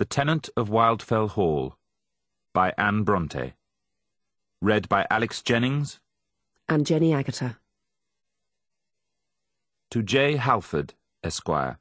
The Tenant of Wildfell Hall by Anne Bronte. Read by Alex Jennings and Jenny Agutter. To J. Halford, Esquire.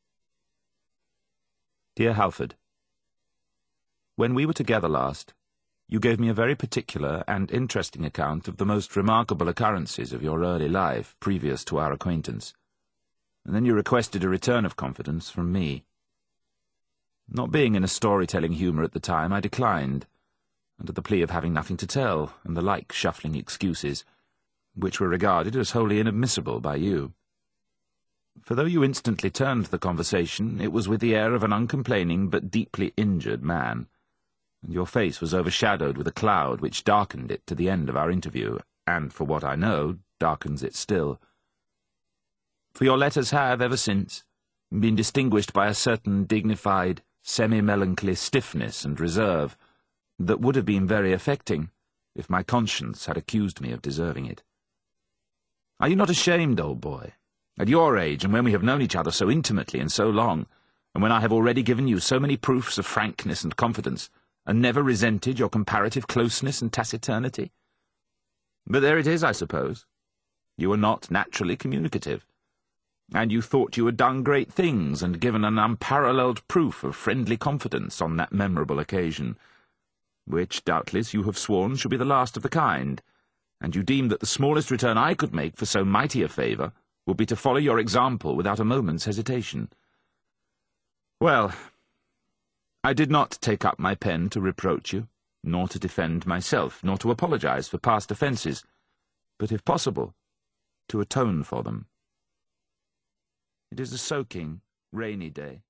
Dear Halford, when we were together last, you gave me a very particular and interesting account of the most remarkable occurrences of your early life previous to our acquaintance, and then you requested a return of confidence from me. Not being in a storytelling humour at the time, I declined, under the plea of having nothing to tell, and the like shuffling excuses, which were regarded as wholly inadmissible by you. For though you instantly turned the conversation, it was with the air of an uncomplaining but deeply injured man, and your face was overshadowed with a cloud which darkened it to the end of our interview, and, for what I know, darkens it still. For your letters have, ever since, been distinguished by a certain dignified, semi-melancholy stiffness and reserve that would have been very affecting if my conscience had accused me of deserving it. Are you not ashamed, old boy, at your age, and when we have known each other so intimately and so long, and when I have already given you so many proofs of frankness and confidence, and never resented your comparative closeness and taciturnity? But there it is, I suppose. You are not naturally communicative, and you thought you had done great things and given an unparalleled proof of friendly confidence on that memorable occasion, which, doubtless, you have sworn should be the last of the kind, and you deemed that the smallest return I could make for so mighty a favour would be to follow your example without a moment's hesitation. Well, I did not take up my pen to reproach you, nor to defend myself, nor to apologize for past offences, but, if possible, to atone for them. It is a soaking, rainy day,